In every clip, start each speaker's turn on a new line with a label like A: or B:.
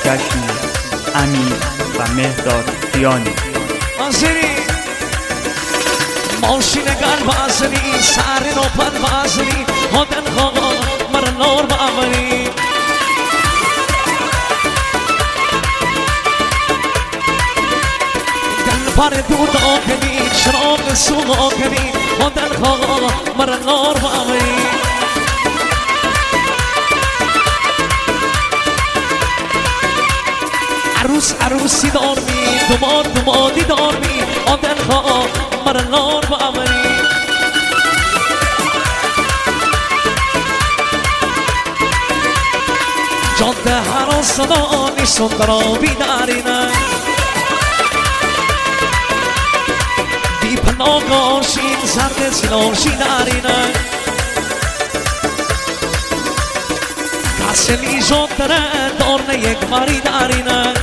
A: جشن امیر و مهداد کیانی.
B: ماشین گل بازنی سر نوپد بازنی هدن خواه مر نور بابنی گل پر دود آکنی شراق سوگ آکنی هدن خواه مر نور بابنی عروس عروسی دارمی دماد دمادی دارمی هدن خواه مر نور بابنی جاده هر صدا نیستون درابی دارینه بی پناه آشین زرد سلاشی دارینه کسلی جاده دارنه یک ماری دارینه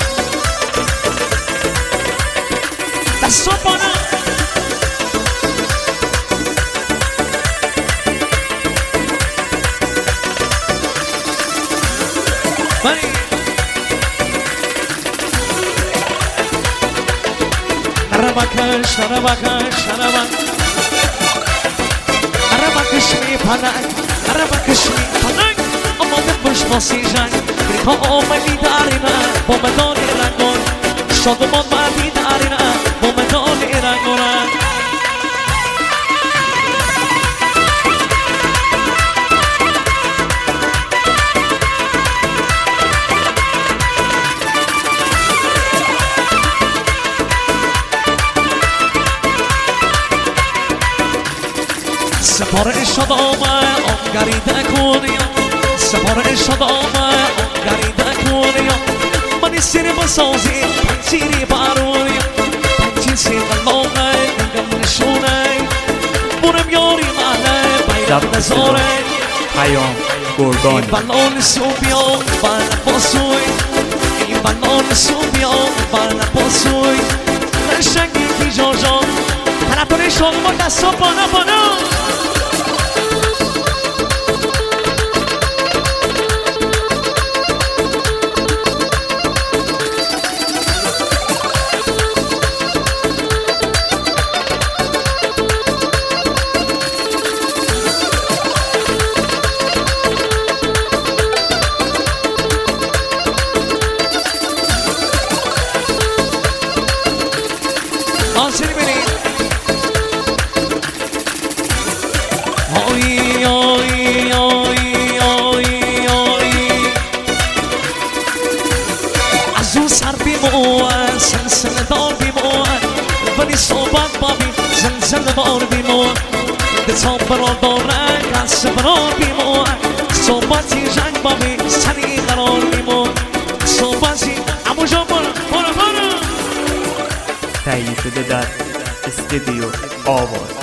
B: دستو بانه Arabakash, Arabakash, Arabakash mi panay, Arabakash mi panay. Amadım boş basacak, bir kavmeli darina, bu medani rangon. Şadıman madi darina, bu medani rangona. سپاره شدامه آنگریده کنیم سپاره شدامه آنگریده کنیم منی سیر بسازی پنچیری بارونیم پنچین سیر غلامه نگم نشونه برم یاری منه بیرم نزاره
A: پیام گردانی
B: این بلان سوبیان بر باسوی این بلان سوبیان بر باسوی نشنگی کی جاجان طرفدار شما دستا بانا بانا آسیری برید آی آی آی آی آی از اون سر بیمون سلسل دار بیمون ولی صحبت بابی زلزل بار بیمون دتا برار داره گس برار بیمون صحبتی جنگ بابی سری قرار بیمون صحبتی امو جا برو
A: تهیه شده در استودیو آواز.